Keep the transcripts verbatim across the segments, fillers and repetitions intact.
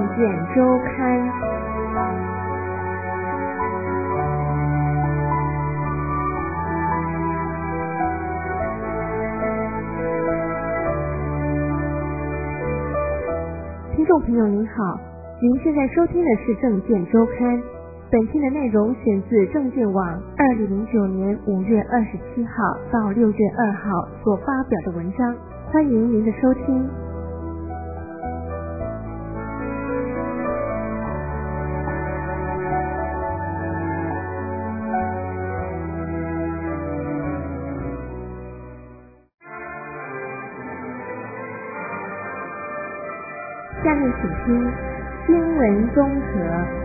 件周刊。听众朋友您好，您现在收听的是政见周刊，本期的内容选自政见网二零零九年五月二十七号到六月二号所发表的文章，欢迎您的收听。下面请听新闻综合。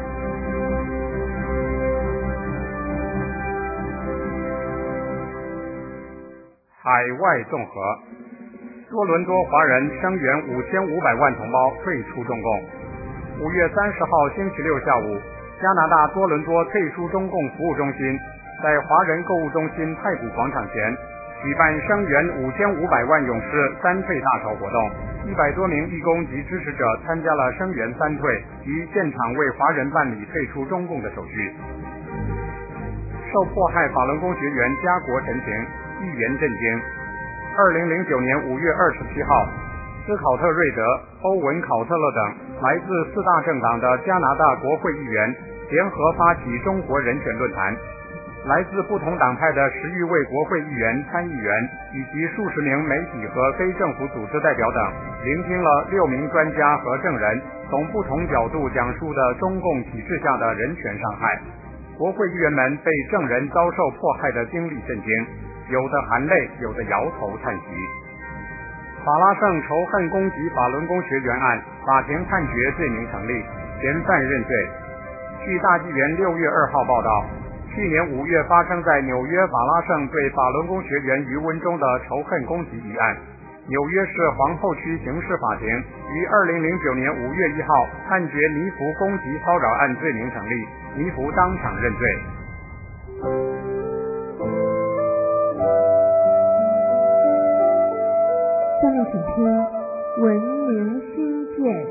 海外综合，多伦多华人声援五千五百万同胞退出中共。五月三十号星期六下午，加拿大多伦多退出中共服务中心在华人购物中心太古广场前举办声援五千五百万勇士三退大潮活动，一百多名义工及支持者参加了声援三退及现场为华人办理退出中共的手续。受迫害法轮功学员家国陈情，一言震惊。二零零九年五月二十七号，斯考特瑞德、欧文考特勒等来自四大政党的加拿大国会议员联合发起中国人权论坛。来自不同党派的十余位国会议员、参议员以及数十名媒体和非政府组织代表等，聆听了六名专家和证人从不同角度讲述的中共体制下的人权伤害。国会议员们被证人遭受迫害的经历震惊，有的含泪，有的摇头叹息。法拉盛仇恨攻击法轮功学员案，法庭判决罪名成立，嫌犯认罪。据大纪元六月二号报道，去年五月发生在纽约法拉盛对法轮功学员余文忠的仇恨攻击一案，纽约市皇后区刑事法庭于二零零九年五月一号判决尼福攻击骚扰案罪名成立，尼福当场认罪。 下面请听文明新建。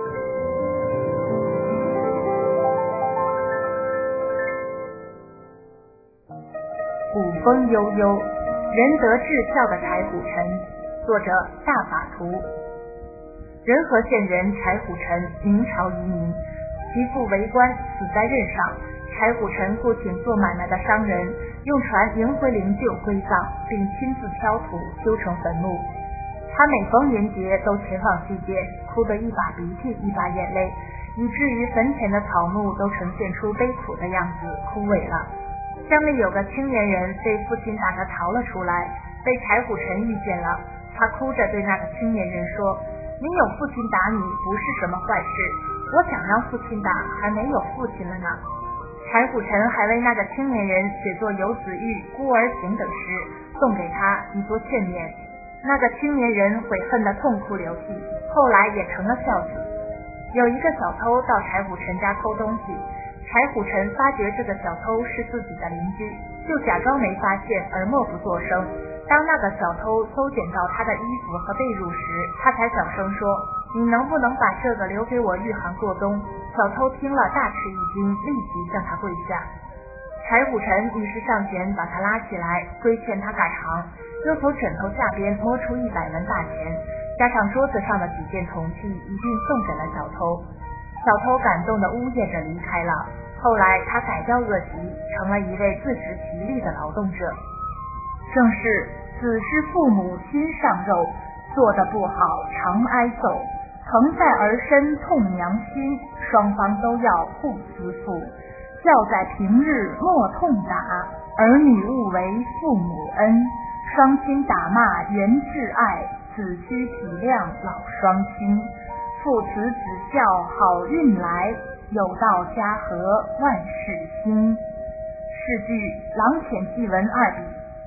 古风悠悠，仁德至孝的柴虎臣，作者大法图。仁和县人柴虎臣，明朝移民，其父为官，死在任上。柴虎臣雇请做买卖的商人，用船迎回灵柩归葬，并亲自挑土修成坟墓。他每逢云节都前往祭奠，哭得一把鼻涕一把眼泪，以至于坟前的草木都呈现出悲苦的样子，枯萎了。乡里有个青年人被父亲打得逃了出来，被柴虎臣遇见了，他哭着对那个青年人说：“你有父亲打你不是什么坏事，我想让父亲打，还没有父亲了呢。”柴虎臣还为那个青年人写作《游子玉》《孤儿行》等诗，送给他以作劝勉。那个青年人悔恨得痛哭流涕，后来也成了孝子。有一个小偷到柴虎臣家偷东西，柴虎臣发觉这个小偷是自己的邻居，就假装没发现而默不作声。当那个小偷搜捡到他的衣服和被褥时，他才小声说：“你能不能把这个留给我御寒过冬？”小偷听了大吃一惊，立即向他跪下。柴虎臣于是上前把他拉起来，规劝他改行，又从枕头下边摸出一百文大钱，加上桌子上的几件铜器，一并送给了小偷。小偷感动地呜咽着离开了。后来他改掉恶习，成了一位自食其力的劳动者。正是子之父母心上肉，做得不好常挨揍，疼在儿身痛娘心，双方都要互思妇。教在平日莫痛打，儿女勿为父母恩。双亲打骂原挚爱，子需体谅老双亲。父慈子孝好运来，有道家和万事兴。是句郎浅记文二笔。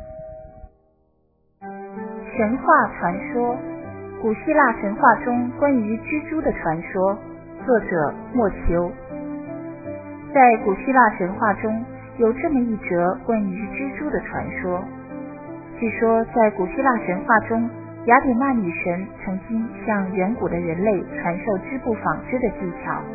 神话传说，古希腊神话中关于蜘蛛的传说，作者莫求。在古希腊神话中有这么一则关于蜘蛛的传说。据说在古希腊神话中，雅典娜女神曾经向远古的人类传授织布纺织的技巧，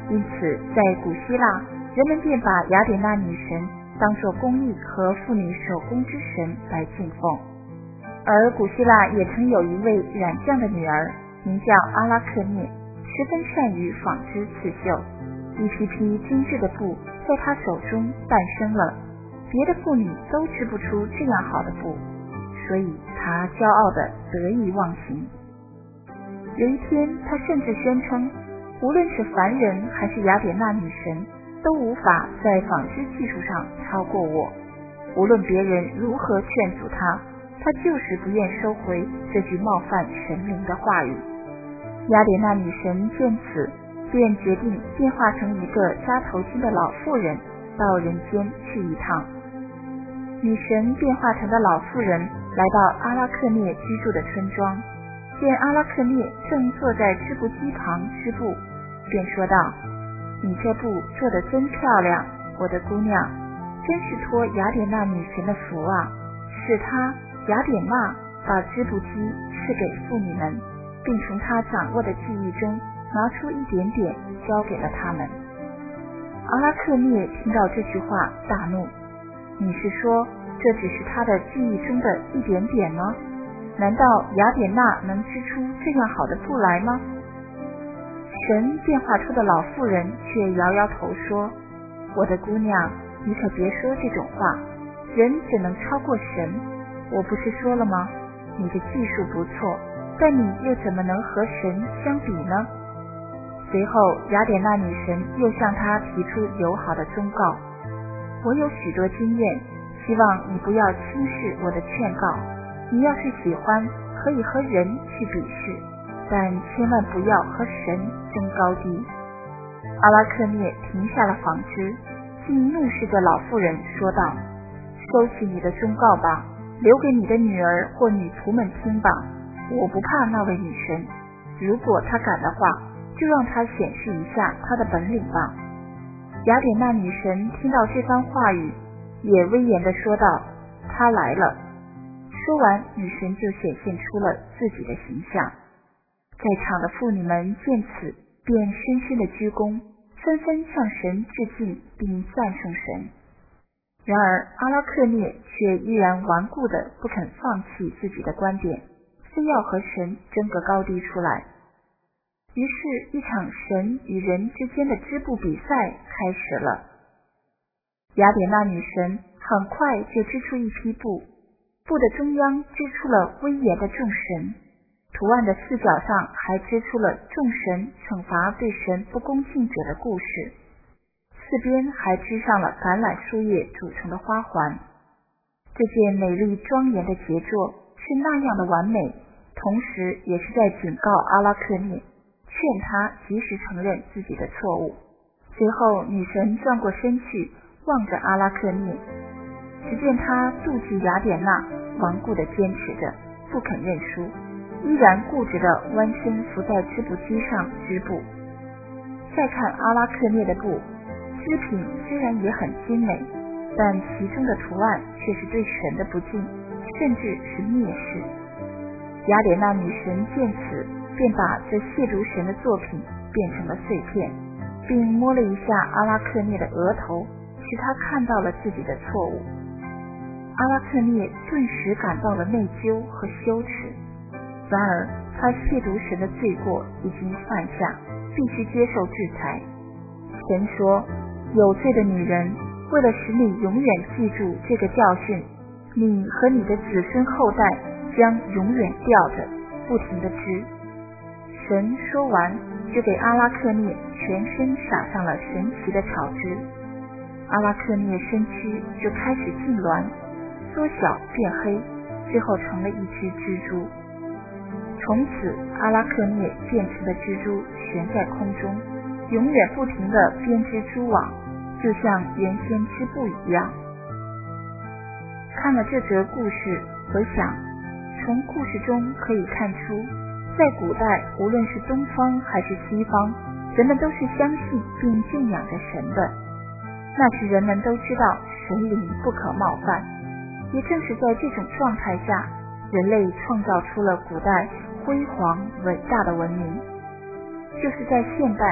因此在古希腊，人们便把雅典娜女神当作公益和妇女手工之神来敬奉。而古希腊也曾有一位染匠的女儿，名叫阿拉克涅，十分善于纺织刺绣，一批批精致的布在她手中诞生了，别的妇女都织不出这样好的布，所以她骄傲地得意忘形。有一天，她甚至宣称，无论是凡人还是雅典娜女神，都无法在纺织技术上超过我。无论别人如何劝阻她，她就是不愿收回这句冒犯神明的话语。雅典娜女神见此，便决定变化成一个扎头巾的老妇人，到人间去一趟。女神变化成的老妇人来到阿拉克涅居住的村庄，见阿拉克涅正坐在织布机旁织布，便说道：你这布做得真漂亮，我的姑娘，真是托雅典娜女神的福啊！是她雅典娜把织布机赐给妇女们，并从她掌握的技艺中拿出一点点交给了她们。阿拉克涅听到这句话大怒，你是说这只是她的技艺中的一点点吗？难道雅典娜能织出这样好的布来吗？神变化出的老妇人却摇摇头说：我的姑娘，你可别说这种话，人只能超过神。我不是说了吗？你的技术不错，但你又怎么能和神相比呢？随后雅典娜女神又向她提出友好的忠告：我有许多经验，希望你不要轻视我的劝告。你要是喜欢，可以和人去比试，但千万不要和神争高低。阿拉克涅停下了纺织，竟怒视着老妇人说道：收起你的忠告吧，留给你的女儿或女仆们听吧，我不怕那位女神，如果她敢的话，就让她显示一下她的本领吧。雅典娜女神听到这番话语，也威严地说道：她来了。说完，女神就显现出了自己的形象。在场的妇女们见此，便深深地鞠躬，纷纷向神致敬并赞颂神。然而阿拉克涅却依然顽固地不肯放弃自己的观点，非要和神争个高低出来。于是一场神与人之间的织布比赛开始了。雅典娜女神很快就织出一匹布，布的中央织出了威严的众神，图案的四角上还织出了众神惩罚对神不恭敬者的故事，四边还织上了橄榄树叶组成的花环。这件美丽庄严的杰作是那样的完美，同时也是在警告阿拉克涅，劝他及时承认自己的错误。随后女神转过身去，望着阿拉克涅，只见他妒忌雅典娜顽固地坚持着，不肯认输，依然固执地弯身伏在织布机上织布。再看阿拉克涅的布，织品虽然也很精美，但其中的图案却是对神的不敬，甚至是蔑视。雅典娜女神见此，便把这亵渎神的作品变成了碎片，并摸了一下阿拉克涅的额头，使他看到了自己的错误。阿拉克涅顿时感到了内疚和羞耻，然而他亵渎神的罪过已经犯下，必须接受制裁。神说：有罪的女人，为了使你永远记住这个教训，你和你的子孙后代将永远吊着，不停地织。神说完，就给阿拉克涅全身撒上了神奇的草汁。阿拉克涅身躯就开始痉挛，缩小变黑，最后成了一只蜘蛛。从此阿拉克涅变成的蜘蛛悬在空中，永远不停地编织蛛网，就像原先织布一样。看了这则故事，我想从故事中可以看出，在古代无论是东方还是西方，人们都是相信并敬仰着神的。那时人们都知道神灵不可冒犯，也正是在这种状态下，人类创造出了古代辉煌伟大的文明。就是在现代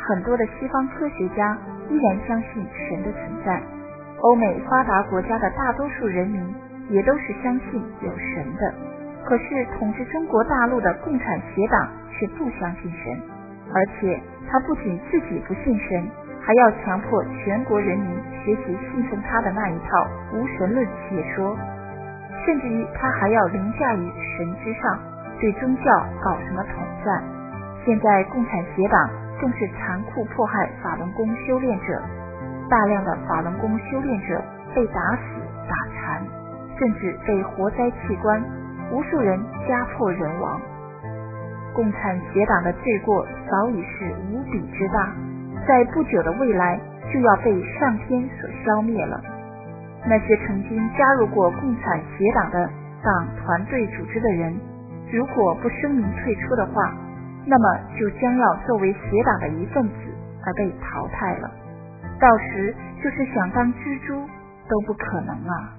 很多的西方科学家依然相信神的存在，欧美发达国家的大多数人民也都是相信有神的。可是统治中国大陆的共产协党却不相信神，而且他不仅自己不信神，还要强迫全国人民学习信奉他的那一套无神论学说，甚至于他还要凌驾于神之上，对宗教搞什么统战。现在共产协党更是残酷迫害法轮功修炼者，大量的法轮功修炼者被打死打残，甚至被活摘器官，无数人家破人亡。共产协党的罪过早已是无比之大，在不久的未来就要被上天所消灭了。那些曾经加入过共产协党的党团队组织的人，如果不声明退出的话，那么就将要作为协党的一份子而被淘汰了，到时就是想当蜘蛛都不可能啊。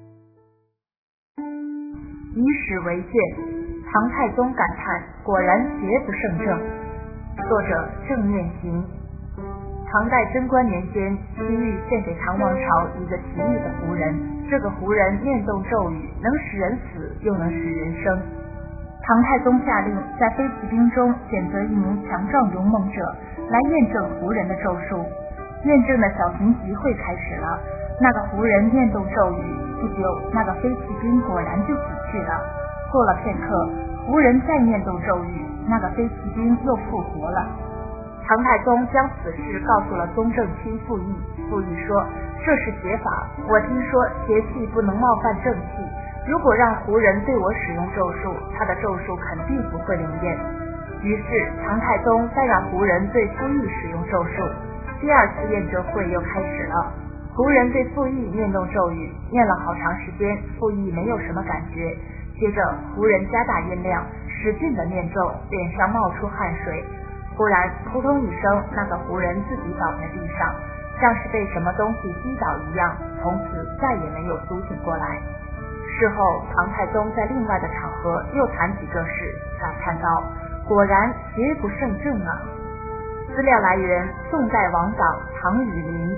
以史为鉴，唐太宗感叹果然邪不胜正。作者郑念行。唐代贞观年间，西域献给唐王朝一个奇异的胡人，这个胡人念动咒语，能使人死又能使人生。唐太宗下令在飞骑兵中选择一名强壮勇猛者来验证胡人的咒术。验证的小型集会开始了，那个胡人念动咒语，不久那个飞骑兵果然就死去了。过了片刻，胡人再念动咒语，那个飞骑兵又复活了。唐太宗将此事告诉了宗正卿傅毅，傅毅说这是邪法，我听说邪气不能冒犯正气，如果让胡人对我使用咒术，他的咒术肯定不会灵验。于是唐太宗再让胡人对傅毅使用咒术。第二次验证会又开始了，胡人对傅毅念动咒语，念了好长时间，傅毅没有什么感觉。接着胡人加大音量，使劲的念咒，脸上冒出汗水。忽然扑通一声，那个胡人自己倒在地上，像是被什么东西击倒一样，从此再也没有苏醒过来。事后唐太宗在另外的场合又谈起这事，感叹道果然邪不胜正啊。资料来源宋代王长唐雨林。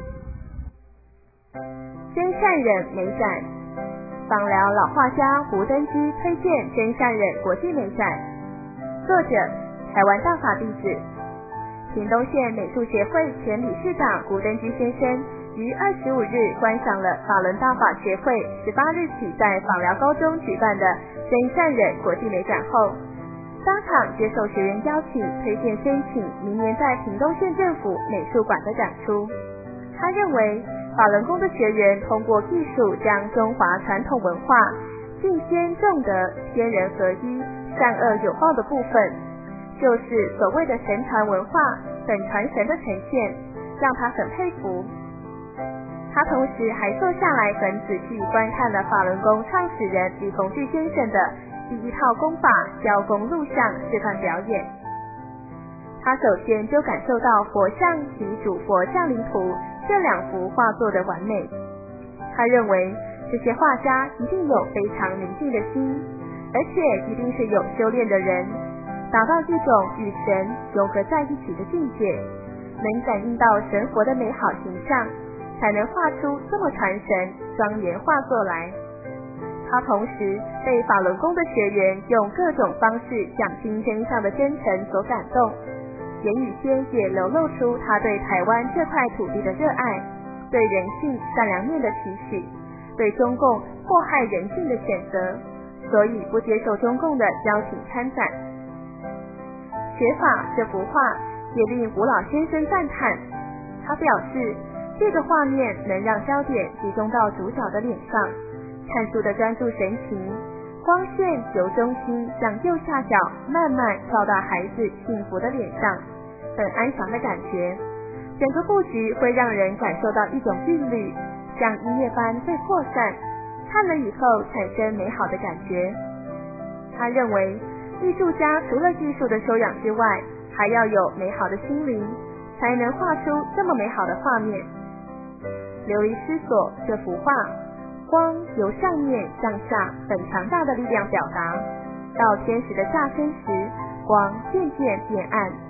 真善忍美展，访聊老画家胡登基推荐真善忍国际美展。作者台湾大法弟子，屏东县美术协会前理事长胡登基先生于二十五日观赏了法轮大法协会十八日起在访寮高中举办的真善忍国际美展后，当场接受学员邀请推荐申请明年在屏东县政府美术馆的展出。他认为法轮功的学员通过艺术将中华传统文化敬先重德天人合一善恶有报的部分，就是所谓的神传文化等传神的呈现，让他很佩服。他同时还坐下来很仔细观看了法轮功创始人李洪志先生的第一套功法教功录像示范表演。他首先就感受到佛像及主佛降临图这两幅画作的完美。他认为这些画家一定有非常宁静的心，而且一定是有修炼的人，达到一种与神融合在一起的境界，能感应到神佛的美好形象，才能画出这么传神庄严画作来。他同时被法轮功的学员用各种方式讲经真相的真诚所感动，言语间也流露出他对台湾这块土地的热爱，对人性善良面的期许，对中共祸害人性的谴责，所以不接受中共的邀请参展。学法这幅画也令吴老先生赞叹，他表示这个画面能让焦点集中到主角的脸上，看书的专注神情，光线由中心向右下角慢慢照到孩子幸福的脸上，很安详的感觉。整个布局会让人感受到一种韵律，像音乐般会扩散，看了以后产生美好的感觉。他认为艺术家除了技术的修养之外，还要有美好的心灵，才能画出这么美好的画面。流离失所这幅画，光由上面向下很强大的力量表达，到天使的下身时，光渐渐变暗，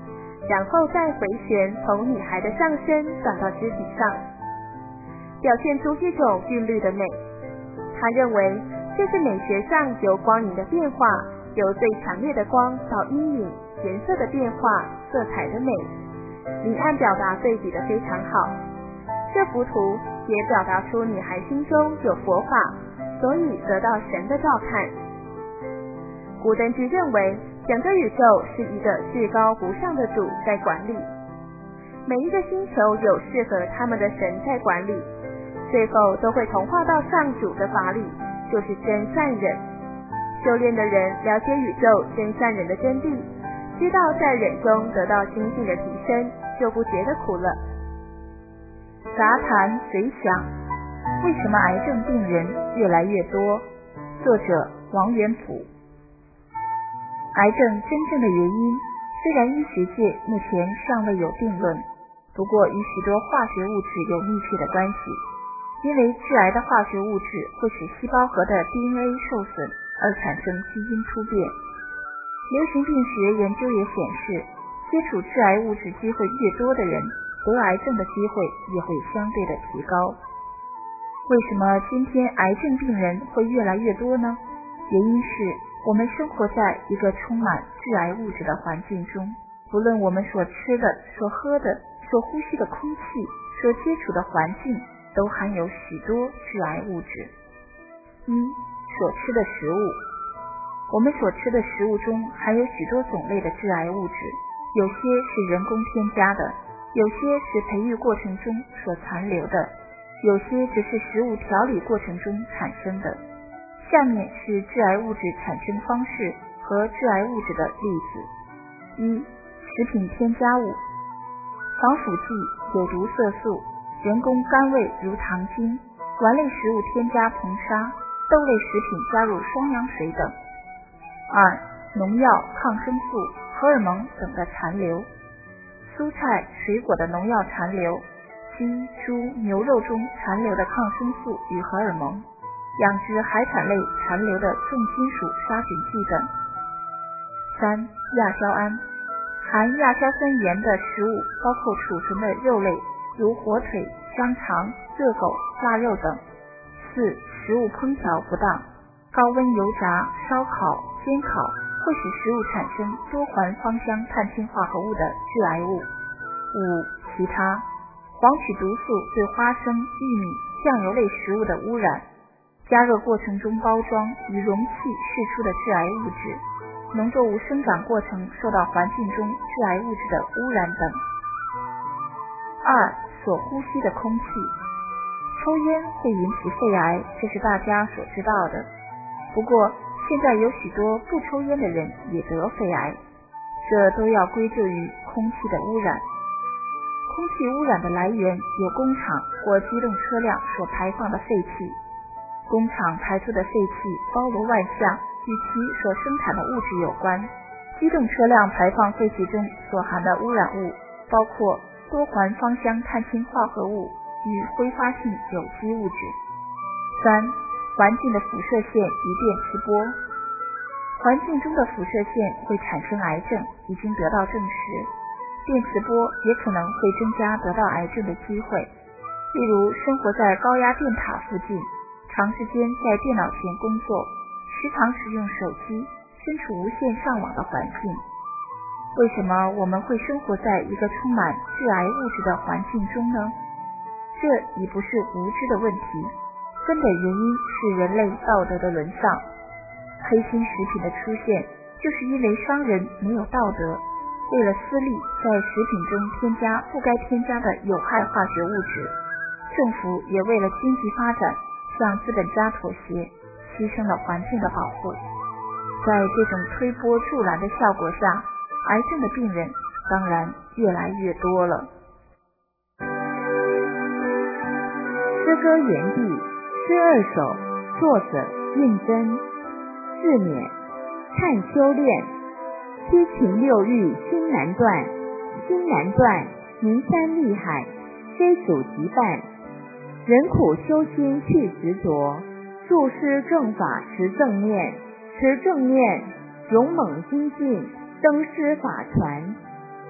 然后再回旋从女孩的上身转到肢体上，表现出一种韵律的美。他认为这是美学上由光影的变化，由最强烈的光到阴影、颜色的变化、色彩的美，明暗表达对比的非常好。这幅图也表达出女孩心中有佛法，所以得到神的照看。古登居认为整个宇宙是一个至高无上的主在管理，每一个星球有适合他们的神在管理，最后都会同化到上主的法理，就是真善忍。修炼的人了解宇宙真善忍的真谛，知道在忍中得到心性的提升，就不觉得苦了。 杂谈随想，为什么癌症病人越来越多？作者王元甫。癌症真正的原因，虽然医学界目前尚未有定论，不过与许多化学物质有密切的关系。因为致癌的化学物质会使细胞核的 D N A 受损而产生基因突变。流行病学研究也显示，接触致癌物质机会越多的人，得癌症的机会也会相对的提高。为什么今天癌症病人会越来越多呢？原因是我们生活在一个充满致癌物质的环境中，不论我们所吃的、所喝的、所呼吸的空气、所接触的环境，都含有许多致癌物质。一、所吃的食物。我们所吃的食物中含有许多种类的致癌物质，有些是人工添加的，有些是培育过程中所残留的，有些只是食物调理过程中产生的。下面是致癌物质产生方式和致癌物质的例子。一、食品添加物。防腐剂、有毒色素、人工甘味如糖精、丸类食物添加硼砂、豆类食品加入双氧水等。二、农药、抗生素、荷尔蒙等的残留。蔬菜、水果的农药残留，鸡、猪、牛肉中残留的抗生素与荷尔蒙，养殖海产类残留的重金属杀菌剂等。三、亚硝胺。含亚硝酸盐的食物包括储存的肉类，如火腿、香肠、热狗、腊肉等。四、食物烹调不当。高温油炸、烧烤、煎烤会使食物产生多环芳香碳氢化合物的致癌物。五、其他。黄曲毒素对花生、玉米、酱油类食物的污染，加热过程中包装与容器释出的致癌物质，农作物生长过程受到环境中致癌物质的污染等。二、所呼吸的空气。抽烟会引起肺癌，这是大家所知道的。不过现在有许多不抽烟的人也得肺癌，这都要归咎于空气的污染。空气污染的来源有工厂或机动车辆所排放的废气。工厂排出的废气包罗万象，与其所生产的物质有关。机动车辆排放废气中所含的污染物包括多环芳香碳氢化合物与挥发性有机物质。三、环境的辐射线与电磁波。环境中的辐射线会产生癌症，已经得到证实。电磁波也可能会增加得到癌症的机会。例如生活在高压电塔附近，长时间在电脑前工作，时常使用手机，身处无线上网的环境。为什么我们会生活在一个充满致癌物质的环境中呢？这已不是无知的问题，根本原因是人类道德的沦丧。黑心食品的出现，就是因为商人没有道德，为了私利，在食品中添加不该添加的有害化学物质。政府也为了经济发展，向资本家妥协，牺牲了环境的保护。在这种推波助澜的效果下，癌症的病人当然越来越多了。 诗歌园地诗二首，作者运真。自勉，看修炼。七情六欲心难断，心难断，名山厉害，非主即办。人苦修心去执着，注师正法持正念，持正念勇猛精进，登师法传。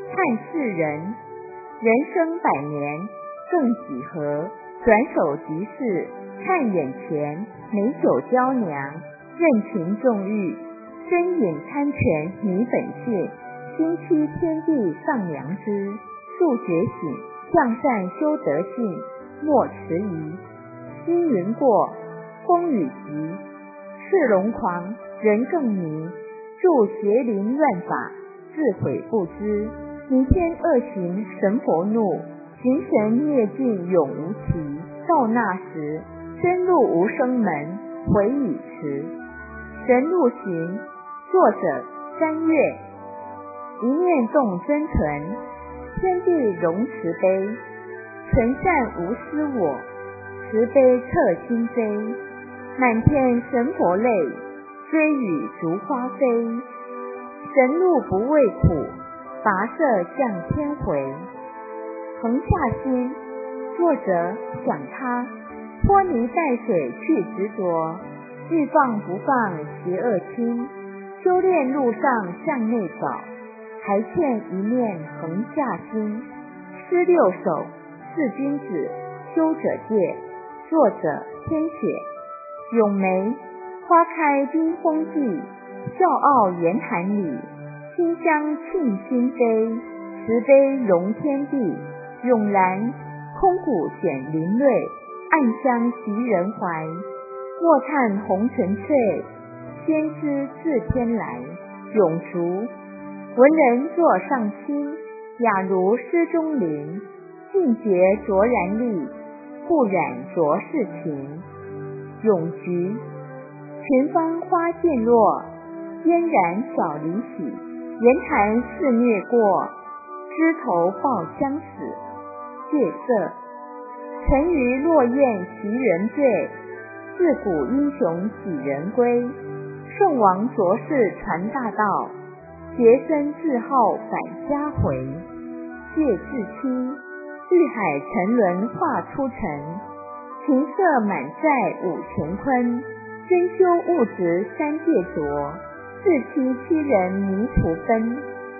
看世人，人生百年更几何，转手即逝，看眼前，美酒娇娘，任情纵欲，身饮参拳拟本性，心期天地上良知，速觉醒，向善修德性，莫迟疑。阴云过，风雨急，赤龙狂，人更迷，助邪灵乱法，自悔不知。弥天恶行神佛怒，行神灭尽永无期。到那时，真路无生门，悔已迟。神路行，作者三月。一念动真纯，天地容慈悲，纯善无私我，慈悲彻心扉。满天神佛泪，追雨逐花飞。神路不畏苦，跋涉向天回。横下心，作者想他，拖泥带水去执着，欲放不放邪恶心，修炼路上向内找，还欠一念横下心。诗六首，四君子，修者戒，作者天雪。咏梅，花开冰封际，笑傲严寒里，馨香沁心扉，慈悲容天地。咏兰，空谷显灵瑞，暗香袭人怀。莫叹红尘翠，先知自天来。咏竹，文人作上清，雅如诗中灵，尽觉卓然丽，不染浊世情。咏菊，群芳花渐落，嫣然小离喜，言谈肆虐过，枝头抱香死。戒色，沉鱼落雁袭人醉，自古英雄几人归。圣王浊世传大道，洁身自好返家回。戒至清，玉海沉沦化出尘，情色满载五乾坤。真修物质三界浊，自欺欺人迷途奔。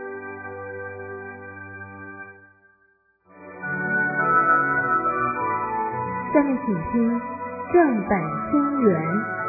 下面请听正版清源。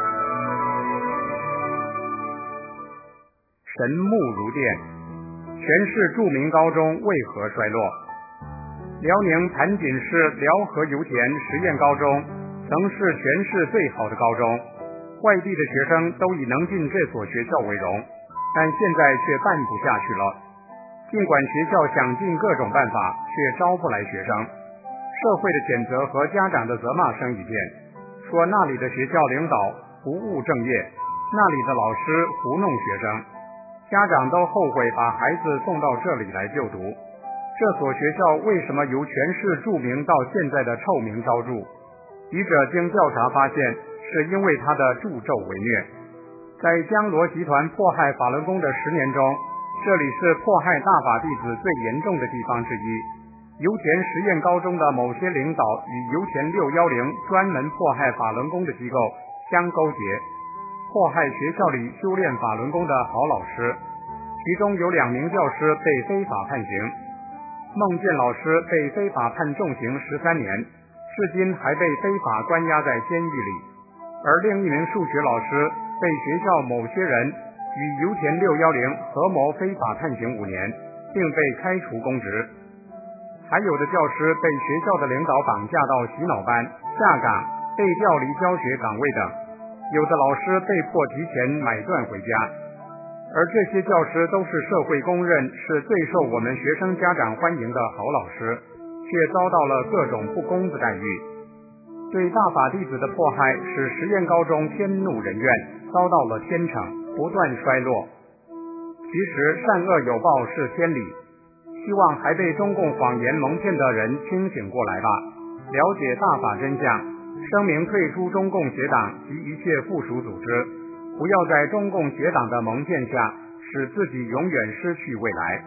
神木如电，全市著名高中为何衰落？辽宁盘锦市辽河油田实验高中曾是全市最好的高中，外地的学生都以能进这所学校为荣，但现在却办不下去了。尽管学校想尽各种办法，却招不来学生。社会的谴责和家长的责骂声一片，说那里的学校领导不务正业，那里的老师糊弄学生，家长都后悔把孩子送到这里来就读。这所学校为什么由全市著名到现在的臭名昭著？笔者经调查发现，是因为他的助纣为虐。在江罗集团迫害法轮功的十年中，这里是迫害大法弟子最严重的地方之一。油田实验高中的某些领导与油田六一零专门迫害法轮功的机构相勾结，迫害学校里修炼法轮功的好老师，其中有两名教师被非法判刑。孟建老师被非法判重刑十三年，至今还被非法关押在监狱里。而另一名数学老师被学校某些人与油田六一零合谋非法判刑五年，并被开除公职。还有的教师被学校的领导绑架到洗脑班、下岗、被调离教学岗位等，有的老师被迫提前买断回家。而这些教师都是社会公认是最受我们学生家长欢迎的好老师，却遭到了各种不公的待遇。对大法弟子的迫害使实验高中天怒人怨，遭到了天惩，不断衰落。其实善恶有报是天理，希望还被中共谎言蒙骗的人清醒过来吧，了解大法真相，声明退出中共邪党及一切附属组织，不要在中共邪党的蒙骗下使自己永远失去未来。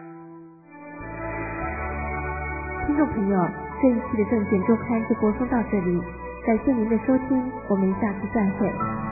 听众朋友，这一期的证件周刊就播送到这里，感谢您的收听，我们下次再会。